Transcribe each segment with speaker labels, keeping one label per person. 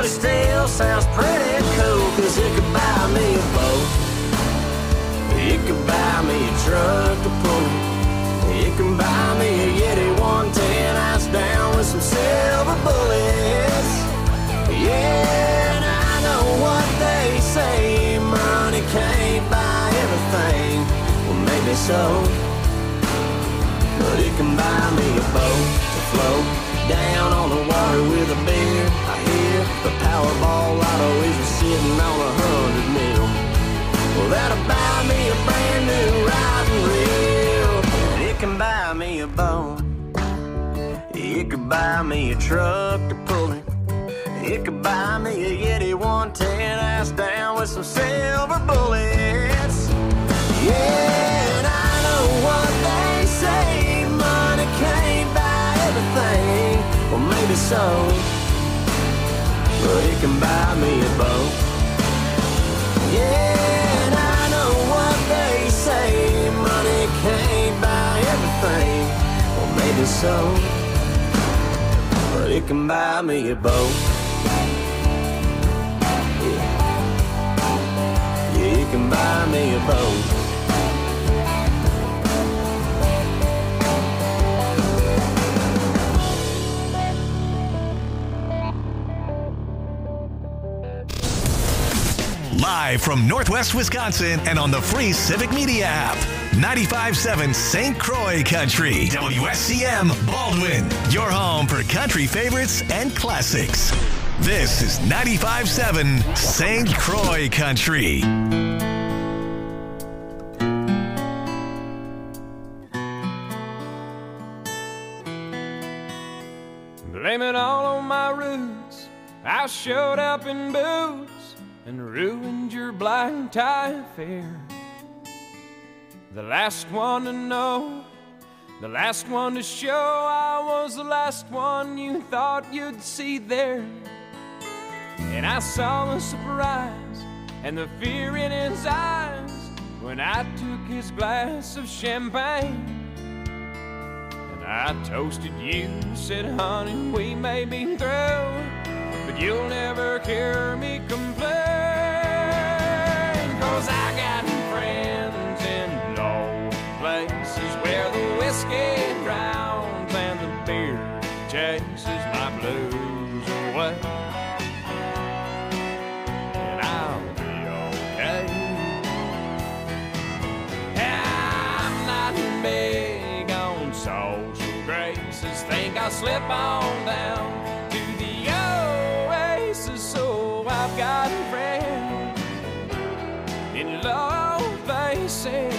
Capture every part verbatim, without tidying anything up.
Speaker 1: it still sounds pretty cool, 'cause it could buy me a boat, it could buy me a truck to pull it, it can buy me a Yeti one ten house down with some silver bullets. Yeah, and I know what they say, money can't buy everything. Well, maybe so, but it can buy me a boat to float down on the water with a beer. I hear the Powerball lotto is sitting on a hundred mil. Well, that'll buy me a brand new riding reel. And it can buy me a boat, it could buy me a truck to pull it, it could buy me a Yeti one ten ass down with some silver bullets. Yeah, and I know what they say, money can't buy everything. Well, maybe so, but it can buy me a boat. Yeah, and I know what they say, money can't buy everything. Well, maybe so, but it can buy me a boat. Yeah, yeah, it can buy me a boat.
Speaker 2: Live from Northwest Wisconsin and on the free Civic Media app. ninety-five point seven Saint Croix Country. W S C M Baldwin. Your home for country favorites and classics. This is ninety-five point seven Saint Croix Country.
Speaker 3: Blame it all on my roots. I showed up in boots and ruined your black tie affair. The last one to know, the last one to show I was the last one you thought you'd see there. And I saw the surprise and the fear in his eyes when I took his glass of champagne. And I toasted you, said, honey, we may be through, but you'll never hear me complain. 'Cause I got friends in low places where the whiskey drowns and the beer chases my blues away. And I'll be okay. I'm not big on social graces, think I'll slip on down to the oasis. So I've got friends in low places.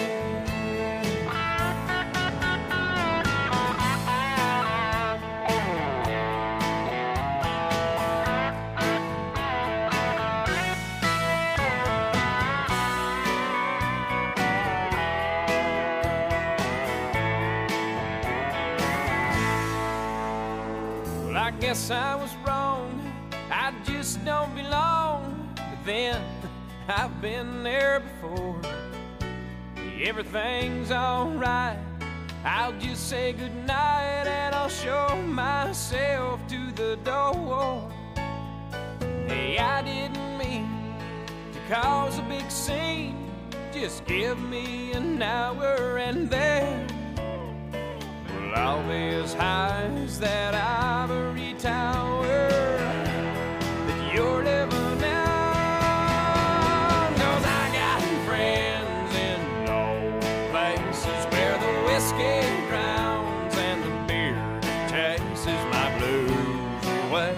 Speaker 3: Well, I guess I was wrong, I just don't belong. But then I've been there before. Everything's alright, I'll just say goodnight and I'll show myself to the door. Hey, I didn't mean to cause a big scene, just give me an hour and then we'll all be as high as that ivory tower that you're living in. 'Cause I got friends in low places where the whiskey drowns and the beer chases my blues away.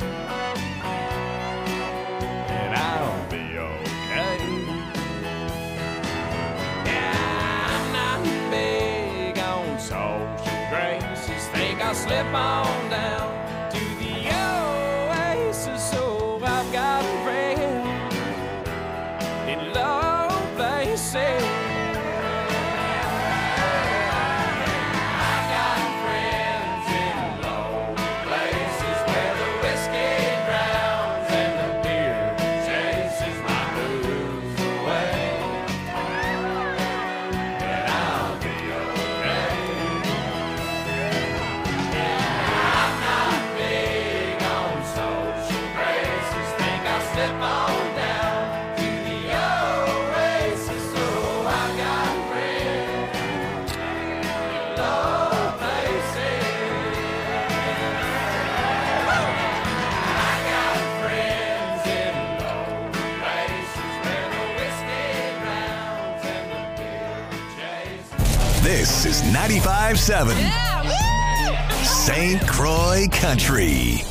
Speaker 3: And I'll be okay. Yeah, I'm not big on social graces, think I'll slip on down to the oasis. So I've got friends in low places. I've got friends in low places where the whiskey drowns and the beer chases my blues away. And I'll be okay. Yeah,
Speaker 2: This is ninety-five seven Saint Croix Country.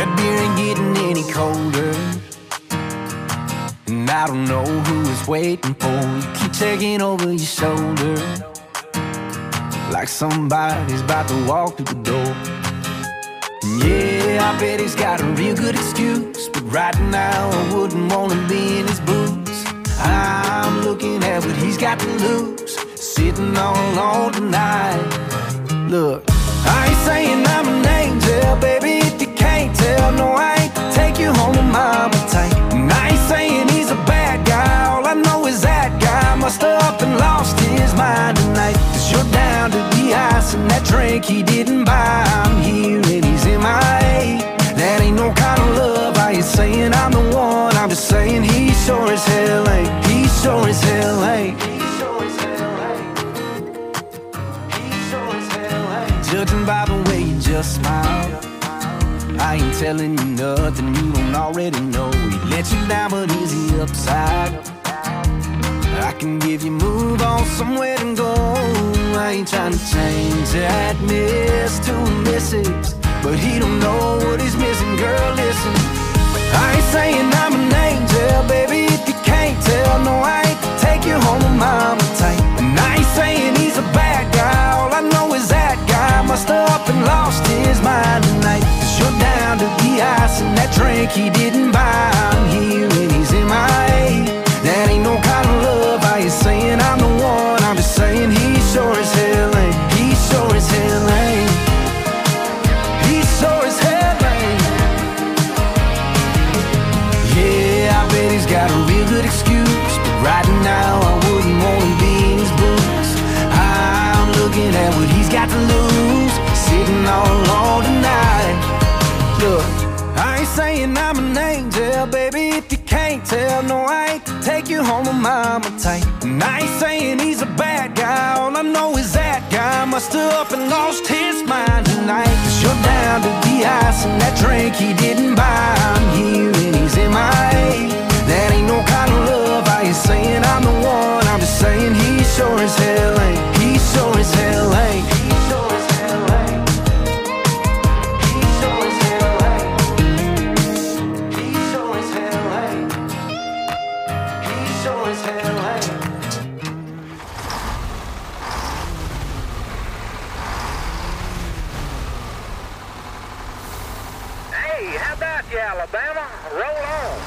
Speaker 1: That beer ain't getting any colder, and I don't know who is waiting for you. Keep checking over your shoulder, like somebody's about to walk through the door. And yeah, I bet he's got a real good excuse, but right now I wouldn't want to be in his boots. I'm looking at what he's got to lose, sitting all alone tonight. Look, I ain't saying I'm an angel, baby, if you can't tell. No, I ain't to take you home to mama tight. And I ain't saying he's a bad guy, all I know is that guy must have up and lost his mind tonight. Cause you're down to the ice and that drink he didn't buy. I'm here and he's in my A. That ain't no kind of love, I ain't saying I'm the one, I'm just saying he sure as hell ain't. He sure as hell ain't. Judging by the way you just smile, I ain't telling you nothing you don't already know. He let you down, but is he upside? I can give you move on somewhere to go. I ain't trying to change that miss to a missus, but he don't know what he's missing, girl, listen. I ain't saying I'm an angel, baby, if you can't tell. No, I ain't to take you home to mama tight. And I ain't saying he's a bad guy, all I know is that guy must have up and lost his mind tonight. Cause you're down to the ice and that drink he didn't buy. I'm here and he's in my A. That ain't no kind of love, I ain't saying I'm the one, I'm just saying he sure as hell ain't. He sure as hell ain't. He sure as hell ain't. Yeah, I bet he's got a real good excuse, but right now I wouldn't want to be in his boots. I'm looking at what he's got to lose, sitting all alone tonight. Look, I ain't saying I'm an angel, baby, if you can't tell. No, I ain't to take you home to mama tight. And I ain't saying he's a bad guy, all I know is that guy must have up and lost his mind tonight. Cause you're down to the ice and that drink he didn't buy. I'm here and he's in my A. That ain't no kind of love, I ain't saying I'm the one, I'm just saying he sure as hell ain't. He sure as hell ain't. He sure as hell ain't. He sure as hell ain't. He sure as hell ain't. He sure as hell ain't.
Speaker 4: Hey, how about you, Alabama? Roll on.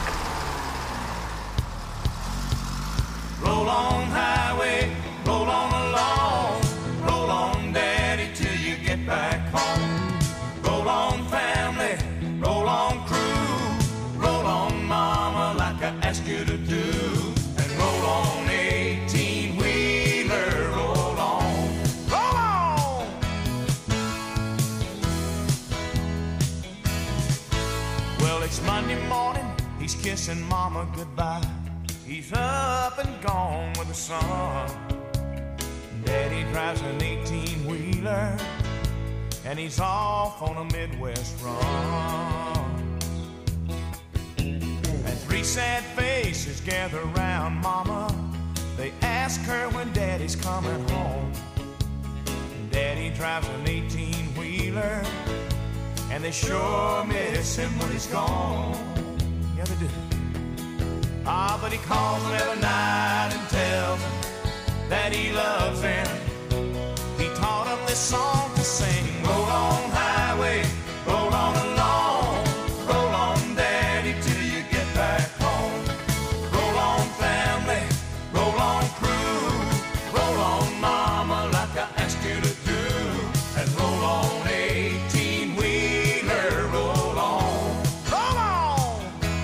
Speaker 5: Roll on, highway, roll on along. Roll on, daddy, till you get back home. Roll on, family, roll on, crew. Roll on, mama, like I asked you to do. And roll on, eighteen-wheeler, roll on. Roll on! Well, it's Monday morning, he's kissing mama goodbye. He's up and gone with the sun. Daddy drives an eighteen-wheeler, and he's off on a Midwest run. And three sad faces gather around mama. They ask her when daddy's coming home. Daddy drives an eighteen-wheeler, and they sure miss him when he's gone. Yeah, they do. Ah, but he calls them every night and tells them that he loves them. He taught them this song to sing. Roll on, highway, roll on along. Roll on, daddy, till you get back home. Roll on, family, roll on, crew. Roll on, mama, like I asked you to do. And roll on, eighteen-wheeler, roll on. Roll on!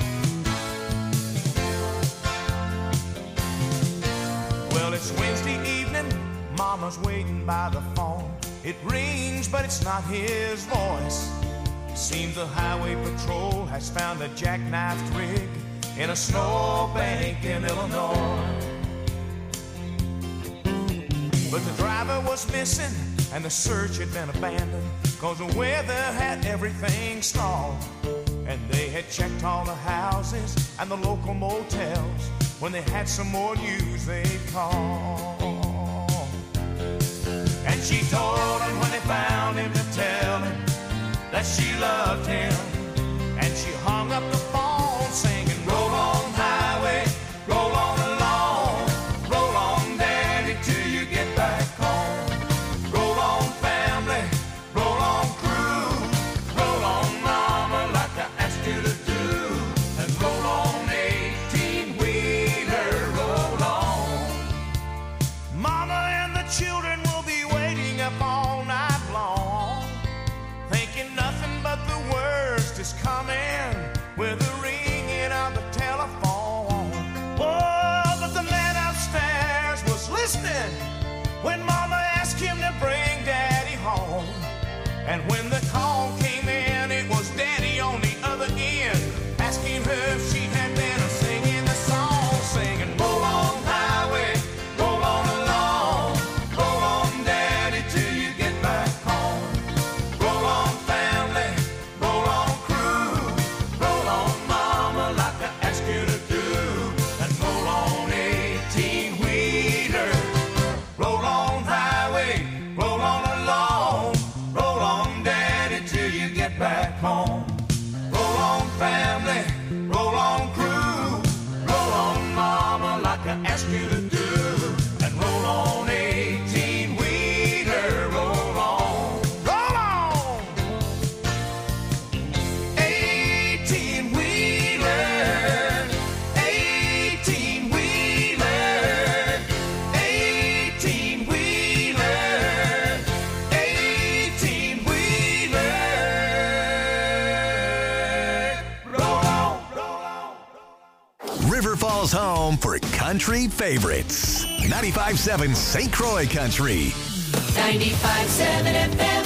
Speaker 5: Well, it's Wednesday evening, mama's waiting by the phone. It rings, but it's not his voice. Seems the highway patrol has found a jackknifed rig in a snowbank in Illinois. But the driver was missing and the search had been abandoned, cause the weather had everything stalled. And they had checked all the houses and the local motels. When they had some more news they'd call. And she told him when they found him to tell him that she loved him And when the call came in, it was Daddy on the other end, asking her if she had been singing the song, singing, roll on highway, roll on along, roll on Daddy till you get back home. Roll on family, roll on crew, roll on mama like I asked you to do, and roll on eighteen-wheeler, roll on highway, roll on along, roll on Daddy till you get back home. Roll on family, roll on crew, roll on mama like I asked you to do, and roll on eighteen-wheeler, roll on, roll on. eighteen-wheeler, eighteen-wheeler, eighteen-wheeler, eighteen-wheeler, roll on, roll on.
Speaker 2: River Falls home for country favorites. ninety-five point seven Saint Croix Country.
Speaker 6: ninety-five point seven F M.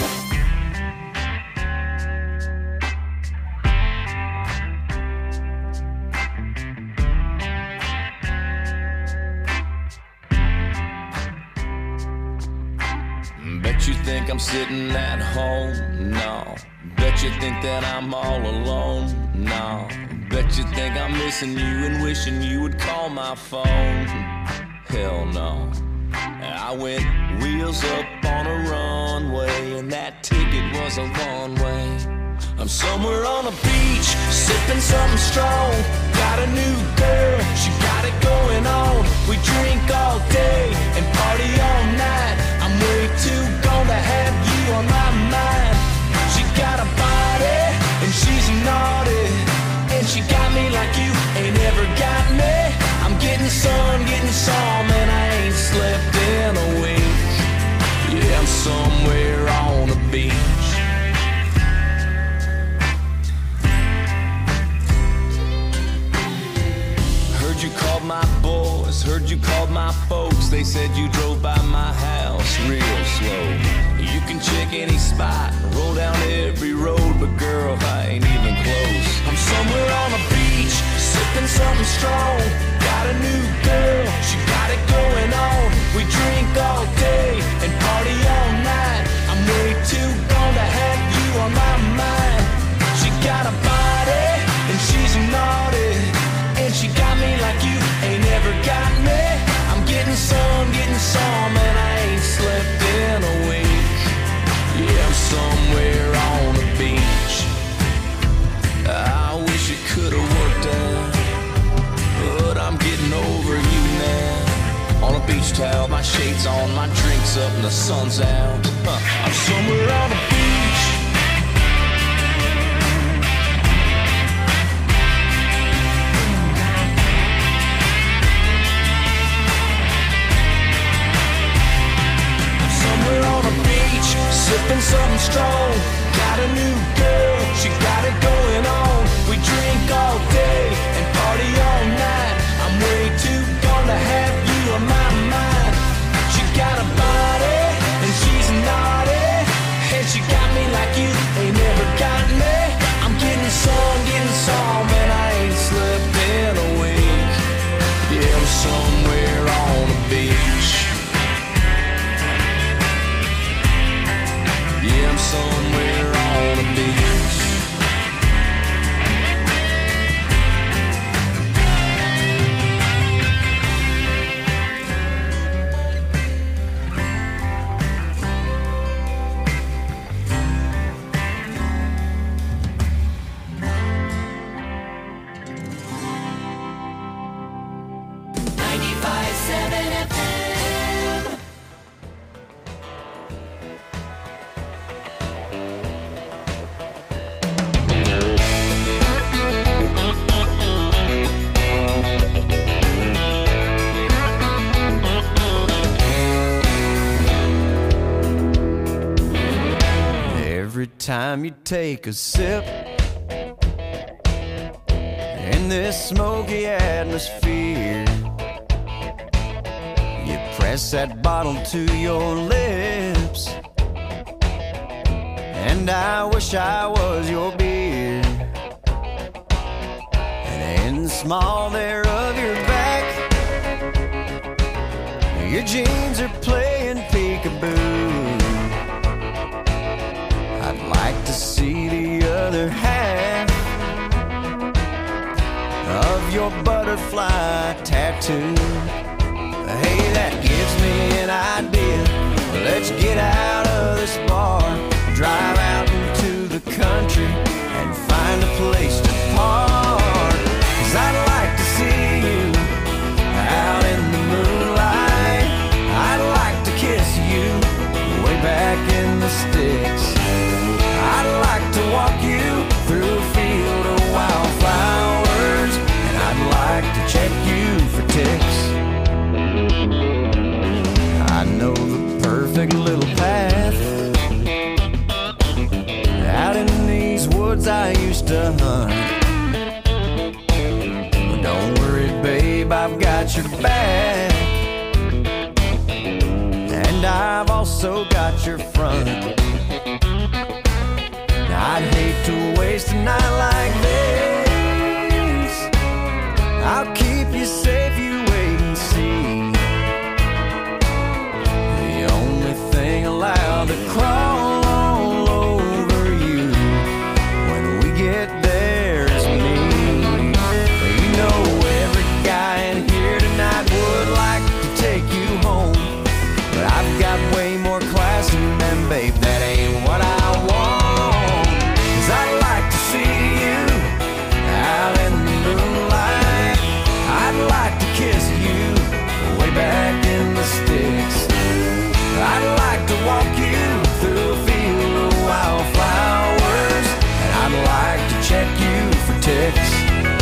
Speaker 1: Bet you think I'm sitting at home? No. Bet you think that I'm all alone? No. Bet you think I'm missing you and wishing you would call my phone? Hell no. I went wheels up on a runway, and that ticket was a one way. I'm somewhere on a beach, sipping something strong. Got a new girl, she got it going on. We drink all day and party all night. I'm way too gone to have you on my mind. She got a body and she's naughty, and she got me like you ain't ever got me. I'm getting sun, getting some, and I ain't slept in a week. Yeah, I'm somewhere on a beach. Heard you called my boys, heard you called my folks. They said you drove by my house real slow. You can check any spot, roll down every road, but girl, I ain't even close. I'm somewhere on a beach, sipping something strong. Got a new girl, she got it going on. We drink all day and party all night. I'm way too gone to have you on my mind. She got a body and she's naughty, and she got me like you ain't ever got me. I'm getting some, getting some, and I ain't slept in a week. Yeah, I'm somewhere on a beach. I wish it could've worked out, but I'm getting over you now. On a beach towel, my shades on, my drinks up, and the sun's out. Huh. I'm somewhere on a beach. Somewhere on a beach, sipping something strong. Got a new girl, she got it going on. We drink all day and party all night. I'm way too gone to have you on my mind. She got a body and she's naughty, and she got me like you ain't never got me. I'm getting some, getting some, and I ain't slept in a week. Yeah, I'm somewhere on a beach. Yeah, I'm somewhere on a beach.
Speaker 6: ninety-five point seven F M.
Speaker 7: Every time you take a sip in this smoky atmosphere, you press that bottle to your lips, and I wish I was your beer. And in the small there of your back, your jeans are playing peekaboo. I'd like to see the other half of your butterfly tattoo. Hey, that gives me an idea. Let's get out of this bar, drive out into the country, and find a place to park. 'Cause I'd like to see you out in the moonlight. I'd like to kiss you way back in the sticks. I'd like to walk you through a field of wildflowers, and I'd like to check you for ticks. I know the perfect little path out in these woods I used to hunt. But don't worry, babe, I've got your back, and I've also got your front. I'd hate to waste a night like this. I'll keep you safe, you wait and see. The only thing allowed to crawl all over you when we get there is me. You know every guy in here tonight would like to take you home, but I've got way more class than them, babe, that ain't what I want. I'd like to see you out in the moonlight. I'd like to kiss you way back in the sticks. I'd like to walk you through a field of wildflowers, and I'd like to check you for ticks.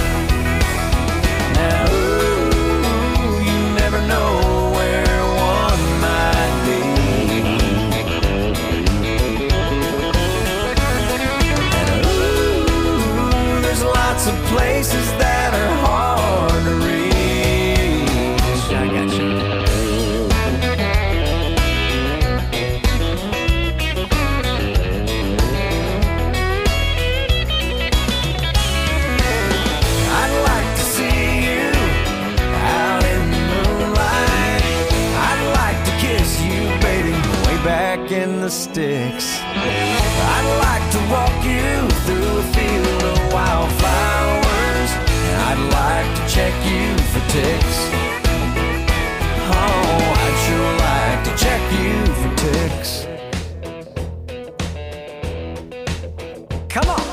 Speaker 7: Now, ooh, you never know where one might be. Lots of places that are hard to reach. I got you. I'd like to see you out in the moonlight. I'd like to kiss you, baby, way back in the sticks. I'd like to walk you through a field of wildflowers, and I'd like to check you for ticks. Oh, I'd sure like to check you for ticks. Come on!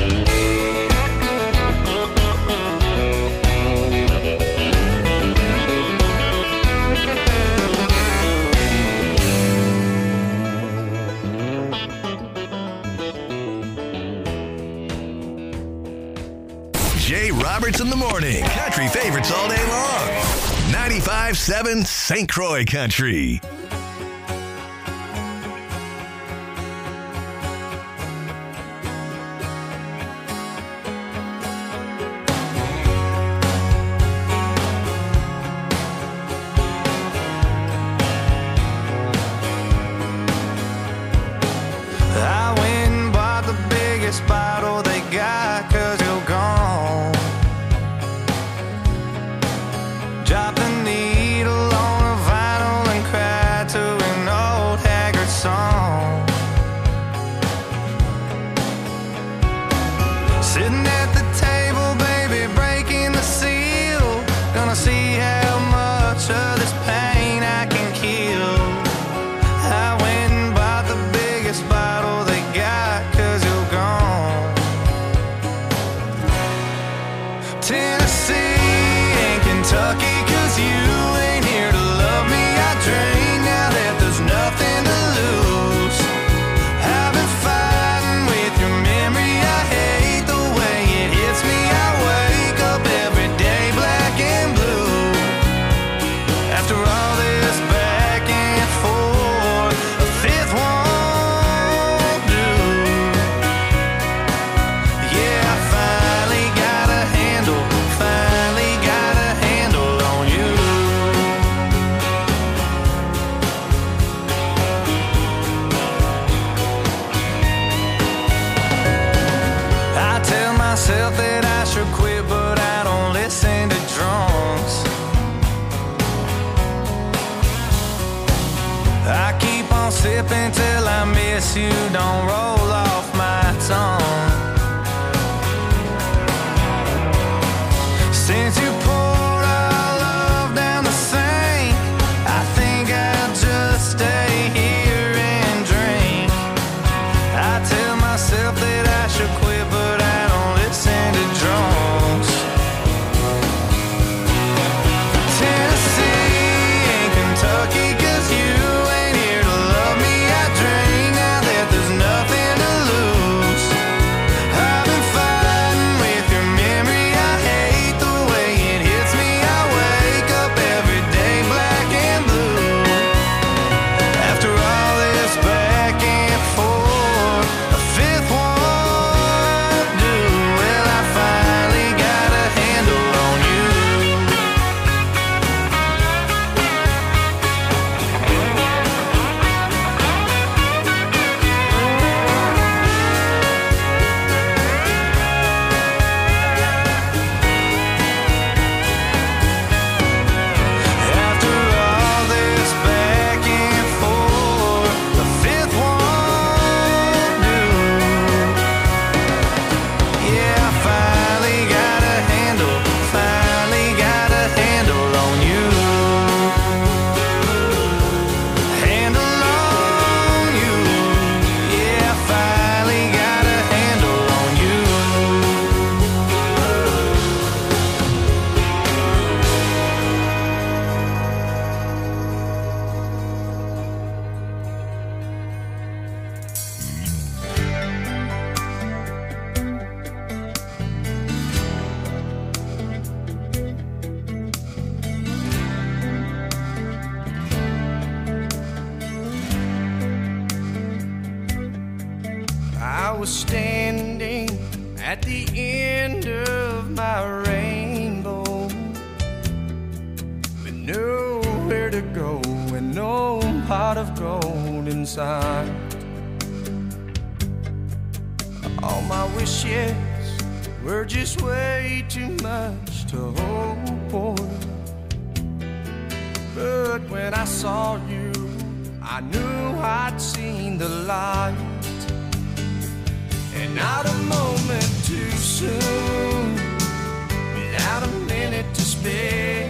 Speaker 2: Jay Roberts in the morning. Country favorites all day long. ninety-five point seven Saint Croix Country.
Speaker 5: I went and bought the biggest bottle they got, 'cause you're gone. Drop the needle on a vinyl and cry.
Speaker 7: myself that I should quit, but I don't listen to drunks. I keep on sipping till I miss you, don't roll off my tongue. Since you poured our love down the sink, I think I'll just stay here and drink. I tell myself that I should quit, but I don't listen to drunks. Tennessee and Kentucky, 'cause you ain't here to love me. I drink now that there's nothing to lose. I've been fighting with your memory. I hate the way it hits me. I wake up every day black and blue. After all this back and forth, a fifth won't do. Well, I finally got a handle on you. After all this back and forth, the fifth won't do. Yeah, I finally got a handle, finally got a handle on you. Handle on you. Yeah, I finally got a handle on you. I was standing at the end of my rainbow, with nowhere to go and no pot of gold inside. All my wishes were just way too much to hope for. But when I saw you, I knew I'd seen the light. And not a moment too soon, without a minute to spare,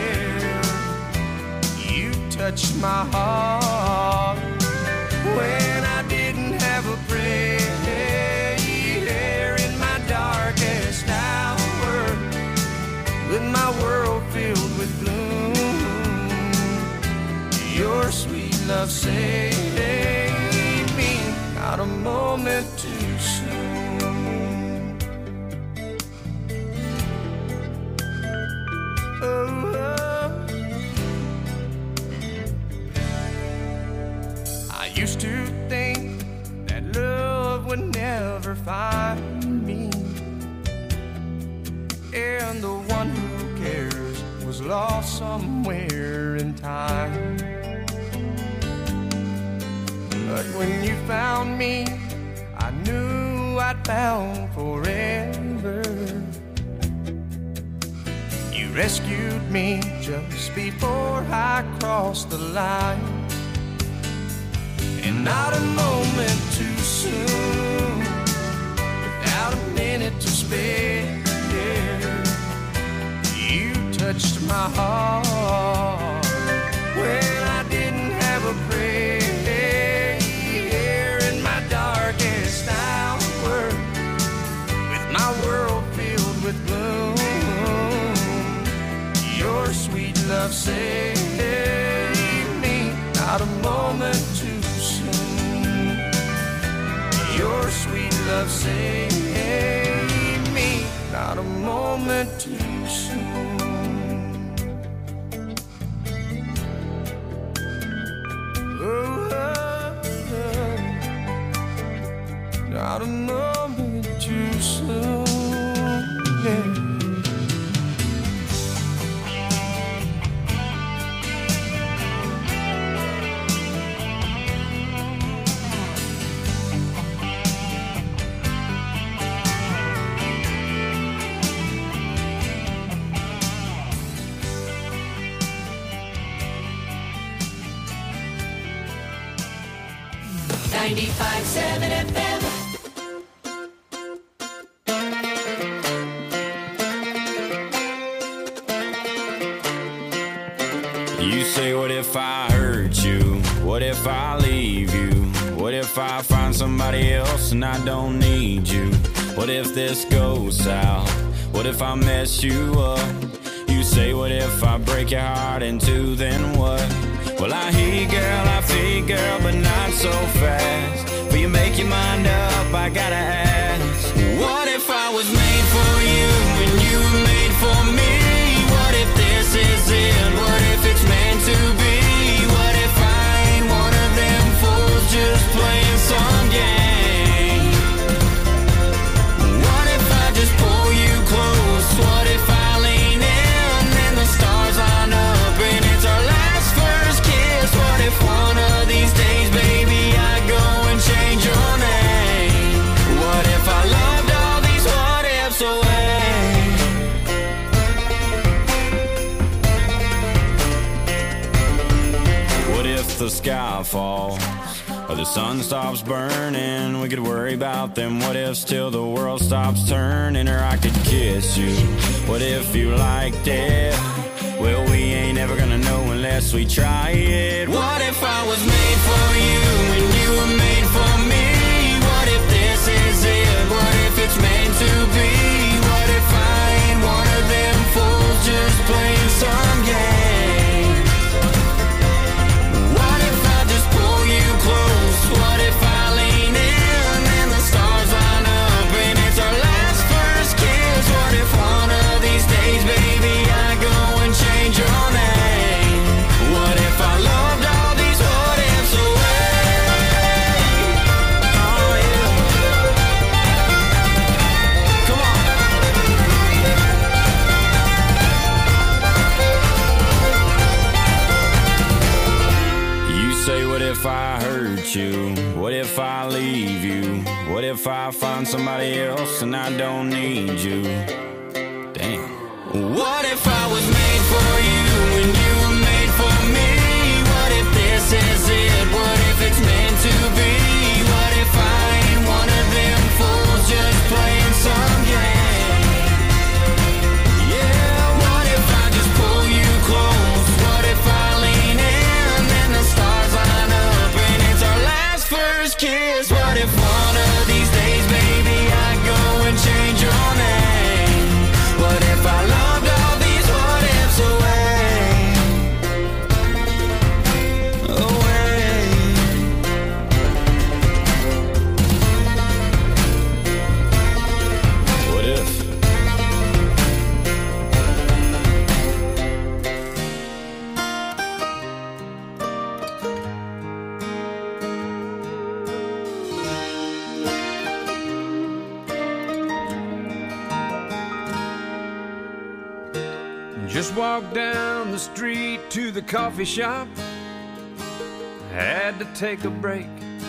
Speaker 7: you touched my heart when I didn't have a prayer. In my darkest hour, with my world filled with gloom, your sweet love saved me. Not a moment too soon. Oh, oh. I used to think that love would never find me, and the one who cares was lost somewhere in time. But when you found me, I knew I'd found forever. You rescued me just before I crossed the line. And not a moment too soon, without a minute to spare, you touched my heart when I didn't have a prayer. In my darkest hour, with my world filled with gloom, your sweet love saved me. Not a moment too soon, your sweet love saved me. Not a moment too soon. Oh, oh, oh. Not a moment too soon. Yeah.
Speaker 6: ninety-five seven F M.
Speaker 8: You say, what if I hurt you? What if I leave you? What if I find somebody else and I don't need you? What if this goes south? What if I mess you up? You say, what if I break your heart in two, then what? Well, I hear you, girl, I feel you, girl, but not so fast. Will you make your mind up? I gotta ask. What if I was made for you and you were made for me? What if this is it? What if it's meant to be? What if I ain't one of them fools just playing some game? What if I just pull you close? What if I lean in and the stars line up and it's our last first kiss? What if one of these days, baby, I go and change your name? What if I loved all these what ifs away? The sky falls or the sun stops burning, we could worry about them what ifs till the world stops turning. Or I could kiss you, what if you liked it? Well, we ain't ever gonna know unless we try it. What if I was made for you and you were made for me? What if this is it? What if it's meant to be? What if I ain't one of them fools just playing some game? What if I lean in and the stars line up and it's our last first kiss? What if one of these days, baby, I go and change your name? What if I loved all these what ifs away? Oh yeah. Come on. You say, what if I hurt you? What if I leave you? What if I find somebody else and I don't need you? Damn. What if I was made for you and you were made for me? What if this is it? What if it's meant to be? What if I ain't one of them fools just playing some game? Yeah, what if I just pull you close? What if I lean in and the stars line up and it's our last first kiss? What if one of these days, baby, I go and change your name? What if I loved all these what ifs away? Away. What if?
Speaker 3: Just walked down the street to the coffee shop. Had to take a break.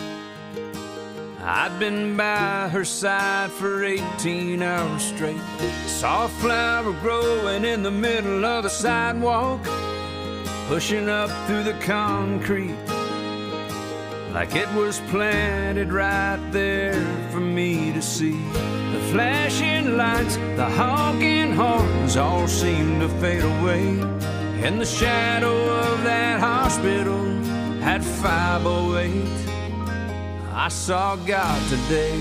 Speaker 3: I'd been by her side for eighteen hours straight. Saw a flower growing in the middle of the sidewalk, pushing up through the concrete like it was planted right there for me to see. The flashing lights, the honking horns all seemed to fade away. In the shadow of that hospital at five oh eight, I saw God today.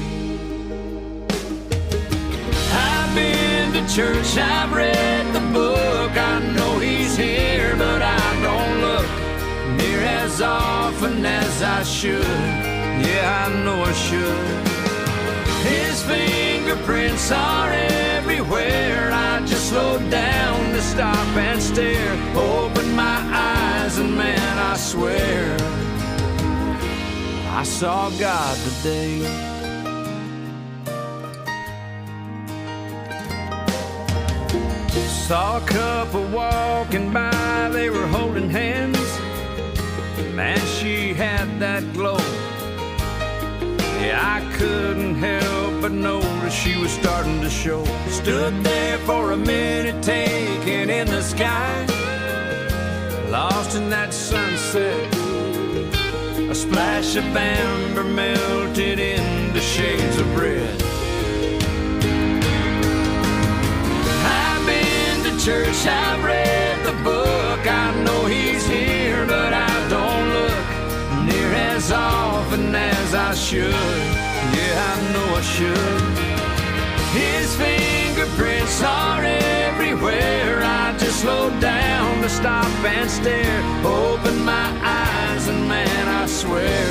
Speaker 3: I've been to church, I've read the book, I know He's here, but I don't look near as often as I should. Yeah, I know I should. His fingerprints are everywhere. I just slowed down to stop and stare. Opened my eyes and man, I swear I saw God today. Saw a couple walking by, they were holding hands. Man, she had that glow. Yeah, I couldn't help but notice she was starting to show. Stood there for a minute, taking in the sky, lost in that sunset. I
Speaker 7: splash of amber melted into shades of red. I've been to church, I've read the book, I know he's here, but I don't look near as often as I should. Yeah, I know I should. His fingerprints are everywhere. I just slow down to stop and stare. Open my eyes and man, I swear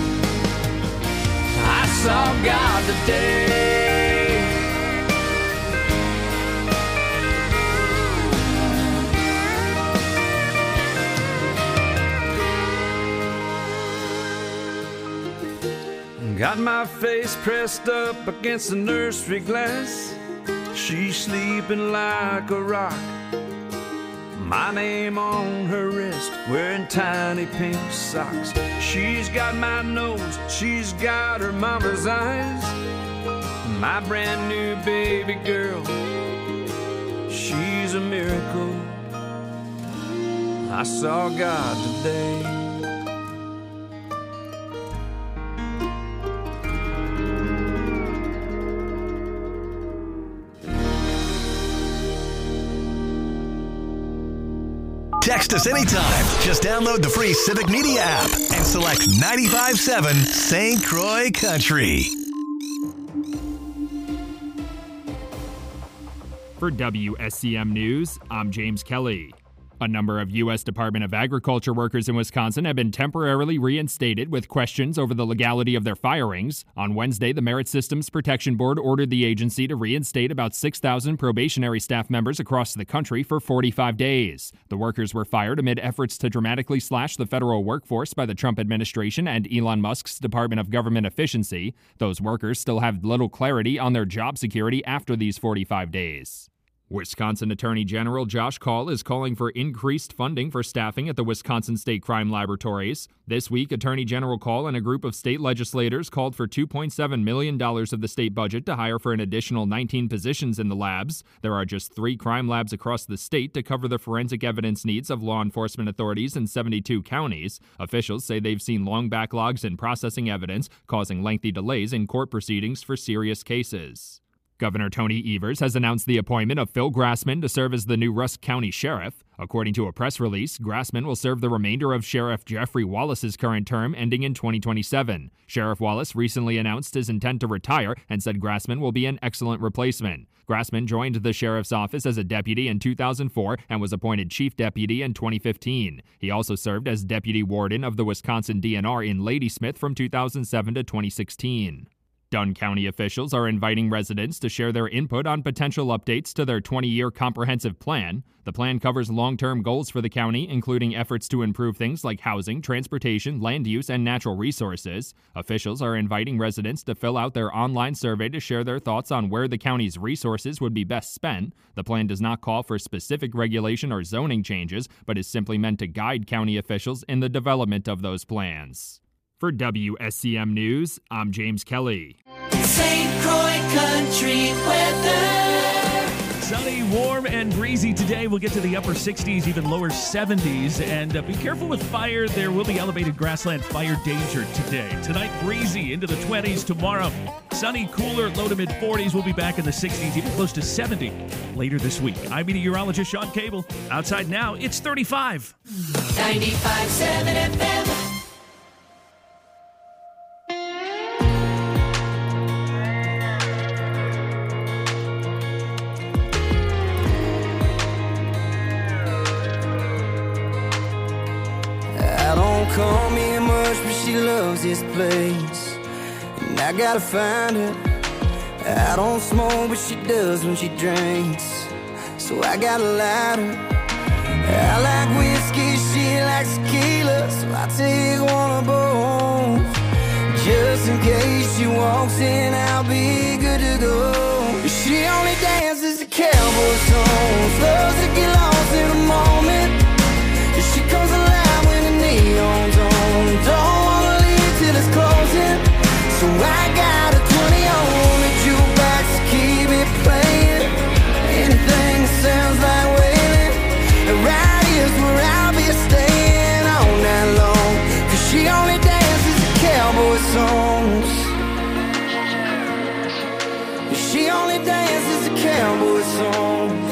Speaker 7: I saw God today. Got my face pressed up against the nursery glass. She's sleeping like a rock. My name on her wrist, wearing tiny pink socks. She's got my nose, she's got her mama's eyes. My brand new baby girl, she's a miracle. I saw God today.
Speaker 2: Text us anytime. Just download the free Civic Media app and select ninety-five point seven Saint Croix Country.
Speaker 9: For W S C M News, I'm James Kelly. A number of U S Department of Agriculture workers in Wisconsin have been temporarily reinstated with questions over the legality of their firings. On Wednesday, the Merit Systems Protection Board ordered the agency to reinstate about six thousand probationary staff members across the country for forty-five days. The workers were fired amid efforts to dramatically slash the federal workforce by the Trump administration and Elon Musk's Department of Government Efficiency. Those workers still have little clarity on their job security after these forty-five days. Wisconsin Attorney General Josh Kaul is calling for increased funding for staffing at the Wisconsin State Crime Laboratories. This week, Attorney General Kaul and a group of state legislators called for two point seven million dollars of the state budget to hire for an additional nineteen positions in the labs. There are just three crime labs across the state to cover the forensic evidence needs of law enforcement authorities in seventy-two counties. Officials say they've seen long backlogs in processing evidence, causing lengthy delays in court proceedings for serious cases. Governor Tony Evers has announced the appointment of Phil Grassman to serve as the new Rusk County Sheriff. According to a press release, Grassman will serve the remainder of Sheriff Jeffrey Wallace's current term, ending in twenty twenty-seven. Sheriff Wallace recently announced his intent to retire and said Grassman will be an excellent replacement. Grassman joined the sheriff's office as a deputy in two thousand four and was appointed chief deputy in twenty fifteen. He also served as deputy warden of the Wisconsin D N R in Ladysmith from two thousand seven to twenty sixteen. Dunn County officials are inviting residents to share their input on potential updates to their twenty-year comprehensive plan. The plan covers long-term goals for the county, including efforts to improve things like housing, transportation, land use, and natural resources. Officials are inviting residents to fill out their online survey to share their thoughts on where the county's resources would be best spent. The plan does not call for specific regulation or zoning changes, but is simply meant to guide county officials in the development of those plans. For W S C M News, I'm James Kelly.
Speaker 6: Saint Croix Country weather.
Speaker 10: Sunny, warm, and breezy today. We'll get to the upper sixties, even lower seventies. And uh, be careful with fire. There will be elevated grassland fire danger today. Tonight, breezy into the twenties. Tomorrow, sunny, cooler, low to mid forties. We'll be back in the sixties, even close to seventy later this week. I'm meteorologist Sean Cable. Outside now, it's thirty-five.
Speaker 6: ninety-five point seven F M.
Speaker 7: Call me much, but she loves this place, and I gotta find her. I don't smoke, but she does when she drinks, so I gotta light her. I like whiskey, she likes tequila, so I take one of both. Just in case she walks in, I'll be good to go. She only dances to cowboy songs, loves to get lost in a moment. She comes alive when the neon's on. Don't wanna leave till it's closing, so I got a twenty on the jukebox to keep it playing. Anything that sounds like wailing, right here's where I'll be staying all night long. Cause she only dances cowboy songs.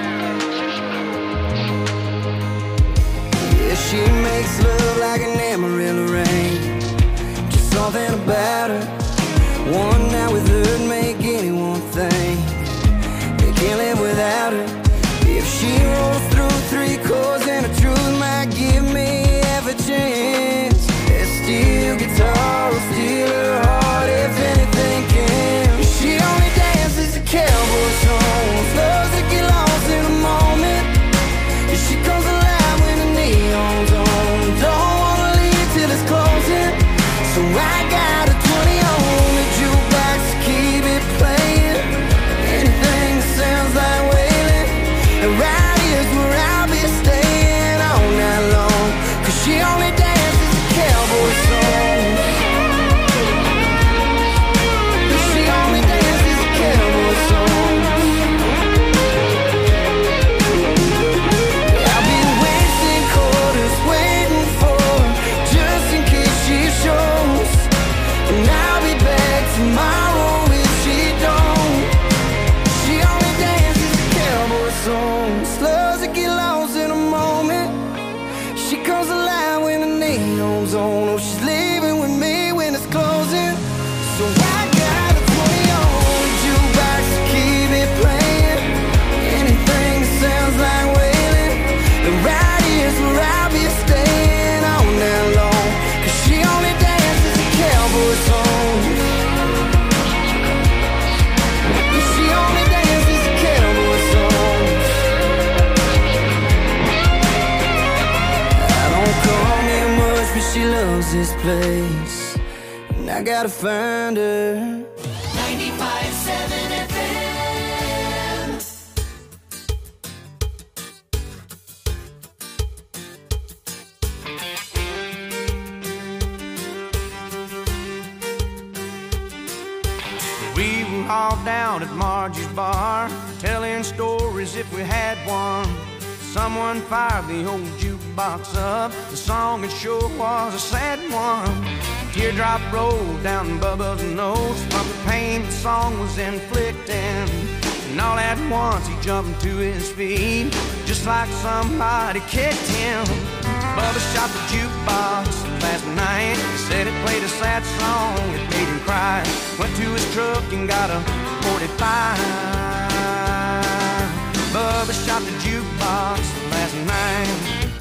Speaker 7: Yeah, she makes love like an Amarillo rain. Just something about her. One night with her'd make anyone think they can't live without her. If she rolls through three chords and the truth might give me half a chance, that steel guitar will steal her heart if anything can. She only dances to cowboy songs, loves to get lost in a moment. And she comes alive when the neon's on. Don't wanna leave till it's closing, so I got a twenty on the jukebox to keep it playing. Anything that sounds like wailing, and right here's where I'll be staying all night long. Cause she only dances to cowboy songs. She only dances to cowboy songs. I've been wasting quarters waiting for her, just in case she shows. And I'll be back tomorrow if she don't. She only dances to cowboy songs, loves to get lost in a moment. She comes alive when the neon's on. Oh, she's leaving with me when it's closing, so I got a twenty on the jukebox to keep it playing. Anything that sounds like wailing, the right here's where I'll be staying all night long. Cause she only dances to cowboy songs. She only dances to cowboy songs. I don't call me much, but she loves this place, and I gotta find her.
Speaker 6: ninety-five seven F M.
Speaker 5: We were all down at Margie's bar, telling stories if we had one. Someone fired the old jukebox up. The song it sure was a sad one. A teardrop rolled down Bubba's nose from the pain the song was inflicting. And all at once he jumped to his feet, just like somebody kicked him. Bubba shot the jukebox last night. He said it played a sad song, it made him cry. Went to his truck and got a forty-five. Bubba shot the jukebox last night.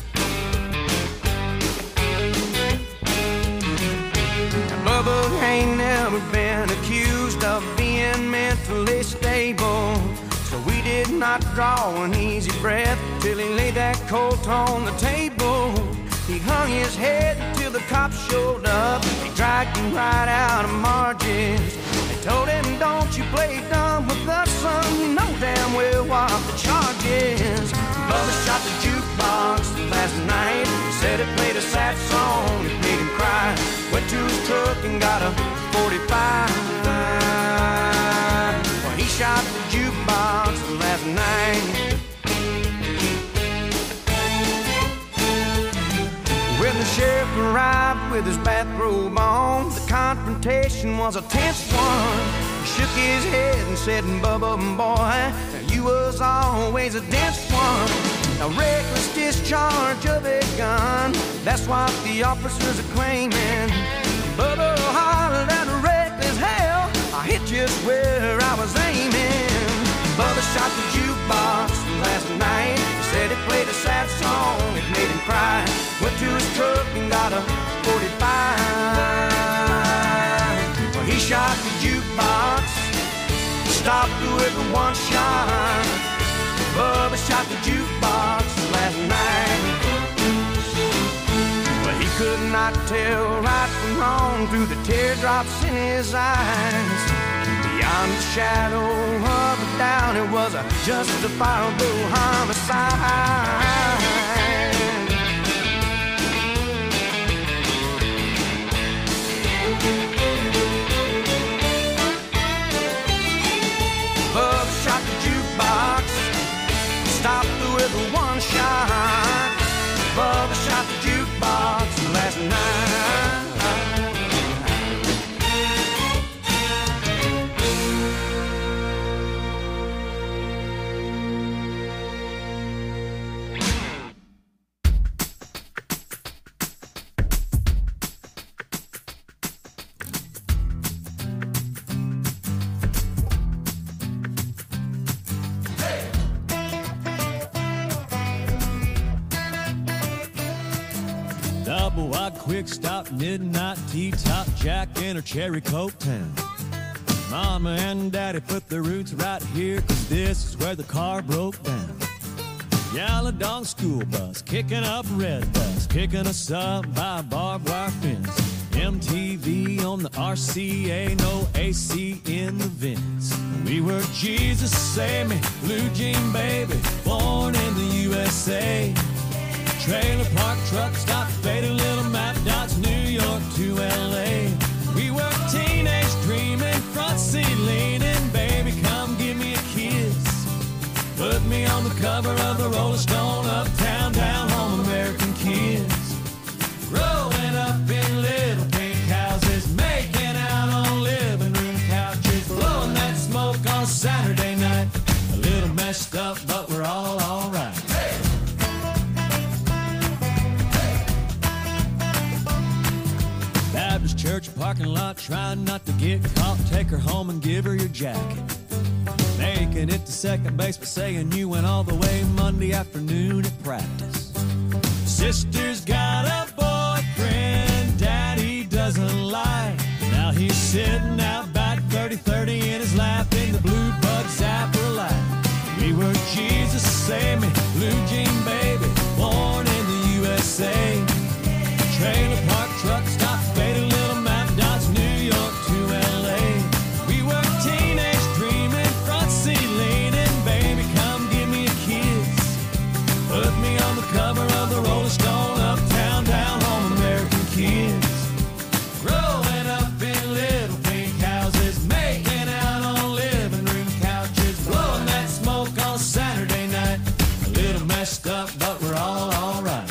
Speaker 5: Bubba ain't never been accused of being mentally stable, so we did not draw an easy breath till he laid that colt on the table. He hung his head till the cops showed up. They dragged him right out of Margie's. They told him, don't you play dumb with us, son. You know damn well what the charge is. Bubba shot the jukebox last night. He said it played a sad song, it made him cry. Went to his truck and got a forty-five. Well, he shot the jukebox last night. When the sheriff arrived with his bathrobe on, the confrontation was a tense one. He shook his head and said, Bubba, boy, you was always a dense one. A reckless discharge of a gun, that's what the officers are claiming. Bubba hollered at a reckless hell, I hit just where I was aiming. Bubba shot the jukebox last night. He said it played a sad song, it made him cry. Went to his truck and got a forty-five. Well, he shot the jukebox, stopped with a one shot. Bubba shot the jukebox last night. Well, he could not tell right from wrong through the teardrops in his eyes. Beyond the shadow of a doubt, it was a justifiable homicide. Bubba shot the jukebox, stopped with a one shot. Bubba shot the jukebox last night.
Speaker 7: double wide quick stop, midnight T-top, Jack in a cherry coke town. Mama and Daddy put their roots right here, 'cause this is where the car broke down. Yellow dog school bus, kicking up red bus, kicking us up by a barbed wire fence. M T V on the R C A, no A C in the vents. We were Jesus Save Me, blue jean baby, born in the U S A. Trailer park truck stop, faded little map dots, New York to L A. We were teenage dreaming, front seat leaning, baby come give me a kiss. Put me on the cover of the Rolling Stone, uptown, down home, American kids. Growing up in little pink houses, making out on living room couches, blowing that smoke on Saturday night. A little messed up, but we're all alright. Hey! Hey! Baptist church parking lot, trying not to get caught. Take her home and give her your jacket. Making it to second base, but saying you went all the way Monday afternoon at practice. Sister's got a boyfriend Daddy doesn't like. Now he's sitting out back, thirty thirty in his lap, in the blue bug zapper light. We were Jesus Save Me, blue jean baby, born in the U S A. Trailer park truck stop, faded little map dots, New York to L A. We were teenage dreaming, front seat leaning, baby come give me a kiss. Put me on the cover of the Rolling Stone, uptown, down home, American kids. Growing up in little pink houses, making out on living room couches, blowing that smoke on Saturday night. A little messed up, but we're all alright.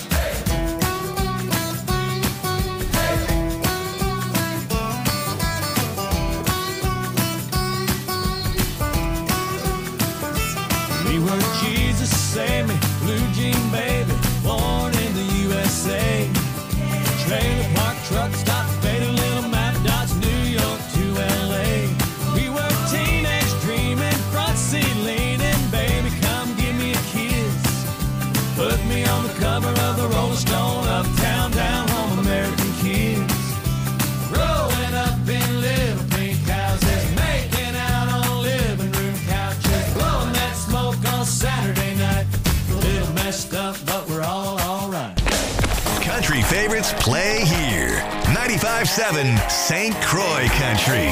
Speaker 7: We were Jesus Save Me, blue jean baby, born in the U S A. Trailer park truck stop, faded little map dots, New York to L A. We were teenage dreaming, front seat leaning, baby come give me a kiss. Put me on the cover of the Rolling Stone, uptown, down home, American kids. Growing up in little pink houses, making out on living room couches, blowing that smoke on Saturday night. A little messed up, but we're all alright.
Speaker 2: Country favorites play here. ninety-five seven Saint Croix Country.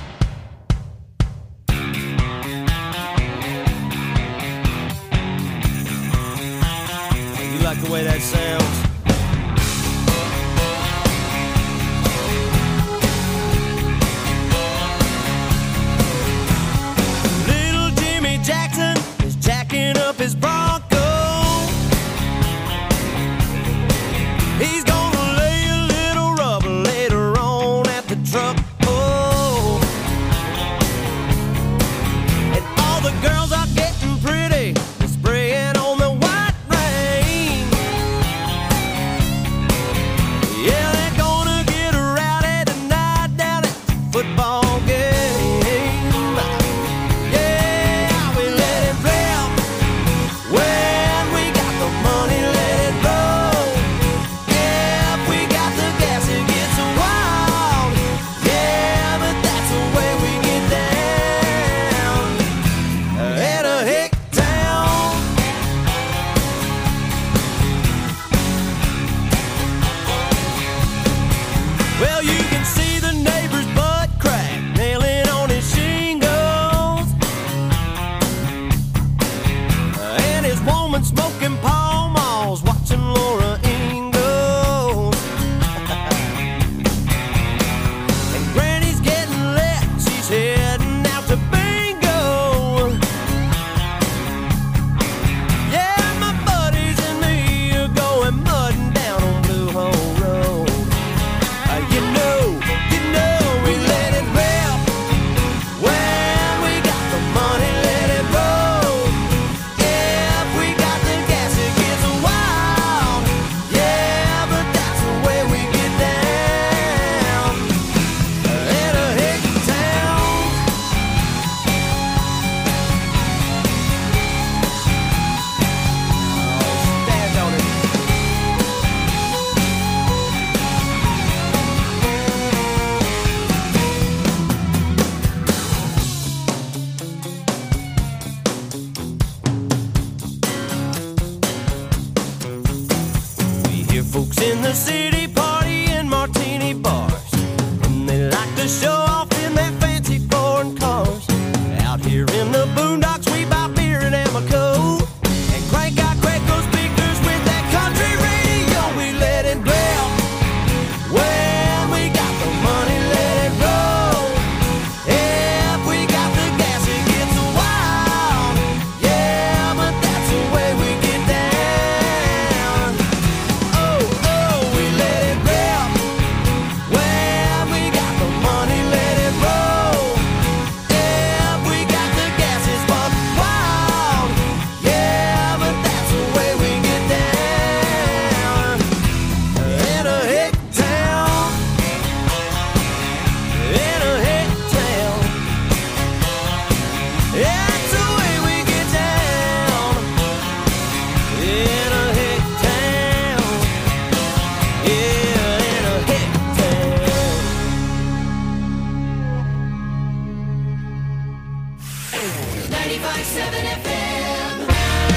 Speaker 7: You like the way that sounds? Little Jimmy Jackson is jacking up his Bronco. He's gonna lay a little rubber later on at the truck. Oh, and all the girls are getting pretty, spraying on the white rain.
Speaker 6: ninety-five point seven F M.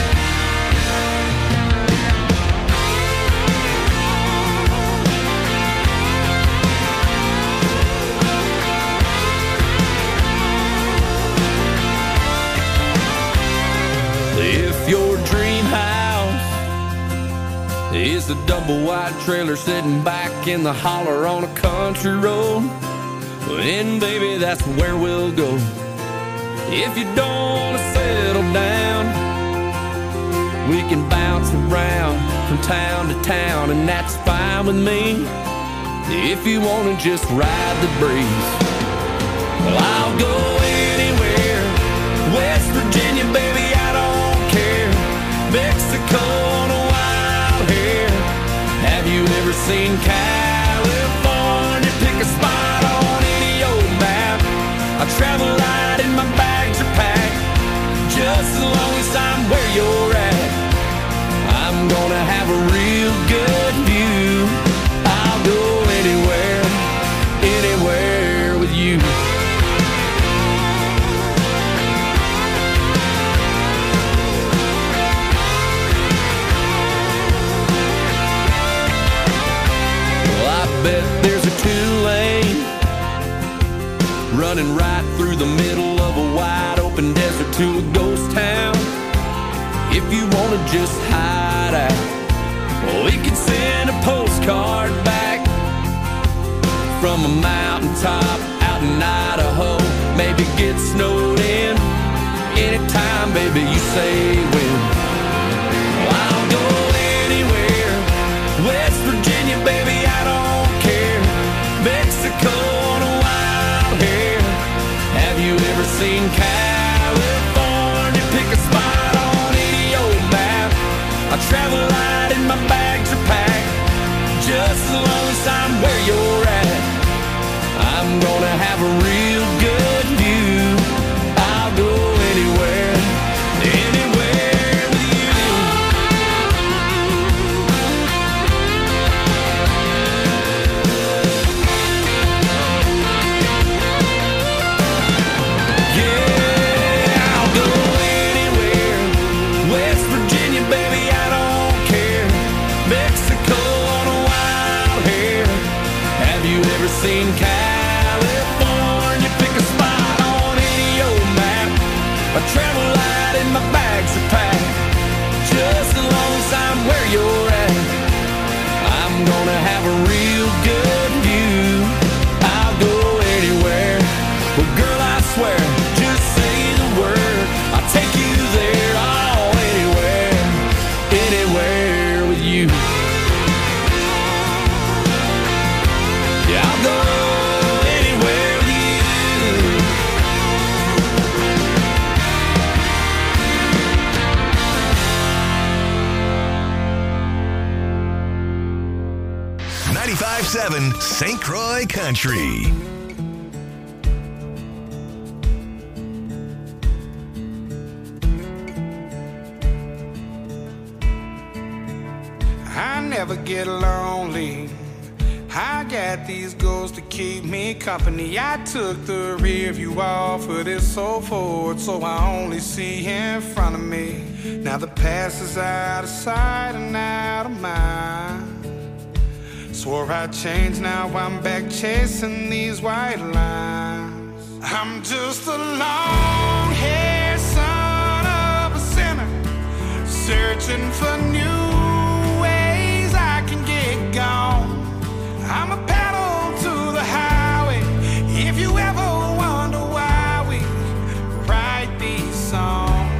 Speaker 7: If your dream house is a double wide trailer sitting back in the holler on a country road, then baby that's where we'll go. If you don't want to settle down, we can bounce around from town to town, and that's fine with me. If you want to just ride the breeze, well, I'll go anywhere. West Virginia, baby, I don't care. Mexico on a wild hair. Have you ever seen California? Pick a spot on any old map. I travel light and my bags are packed, just as long as I'm where you're at. I'm gonna have a real good view. I'll go anywhere, anywhere with you. Bet there's a two-lane running right through the middle of a wide open desert to a ghost town. If you want to just hide out, well, we could send a postcard back from a mountaintop out in Idaho. Maybe get snowed in anytime, baby, you say when. Well, I'll go anywhere. West Virginia, baby, I don't Mexico on a wild hair. Have you ever seen California? Pick a spot on any old map. I travel light and my bags are packed, just as long as I'm where you're at. I'm gonna have a real good view. I'll go anywhere, anywhere with you. Seen California, pick a spot on any old map. I travel light and my bags are packed, just as long as I'm where you're at. I'm gonna have a real good view. I'll go anywhere. Well, girl, I swear, just say the word, I'll take you there. Oh, anywhere, anywhere with you. Yeah, I'll go anywhere with you.
Speaker 2: ninety-five point seven Saint Croix Country.
Speaker 5: I never get lonely. I got these goals to keep me company. I took the rear view off of this old Ford, so I only see in front of me. Now the past is out of sight and out of mind. Swore I'd change, now I'm back chasing these white lines. I'm just a long-haired son of a sinner, searching for new ways I can get gone. I'm a pedal to the highway. If you ever wonder why we write these songs,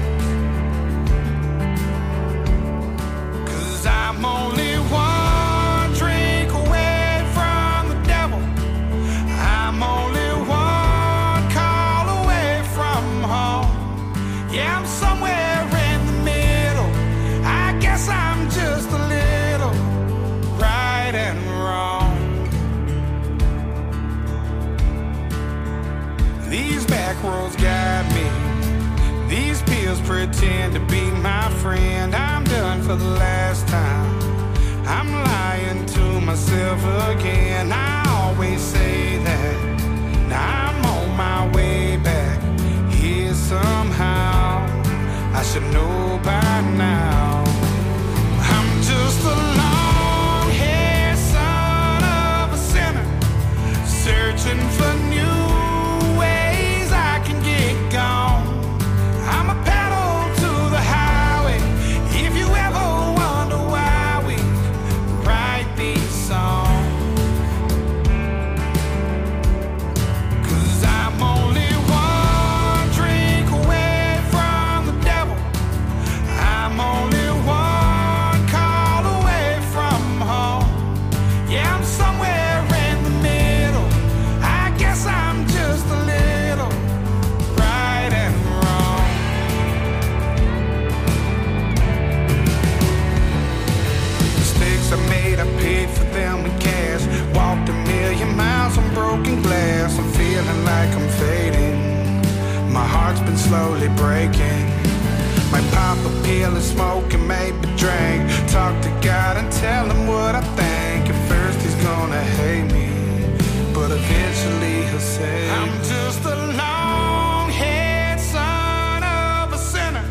Speaker 5: 'cause I'm only one drink away from the devil. I'm only one call away from home. Yeah, I'm somewhere in the middle. I guess I'm just a little right and wrong. These back roads guide me. These pills pretend to be my friend. I'm done for the last time. I'm lying to myself again. I always say that. Now I'm on my way back here somehow.
Speaker 11: slowly breaking. Might pop a pill and smoke and maybe drink. Talk to God and tell him what I think. At first he's gonna hate me, but eventually he'll say I'm just a